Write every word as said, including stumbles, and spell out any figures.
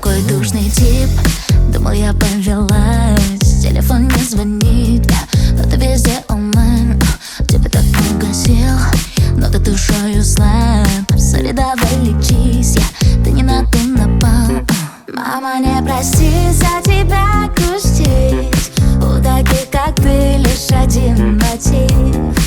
такой душный тип. Думал, я повелась, телефон не звонит, но ты везде онлайн. Тебе так много сил, но ты душою слаб. Сори, давай лечись, ты не на ту напал. Мама, не прости за тебя грустить. У таких, как ты, лишь один мотив.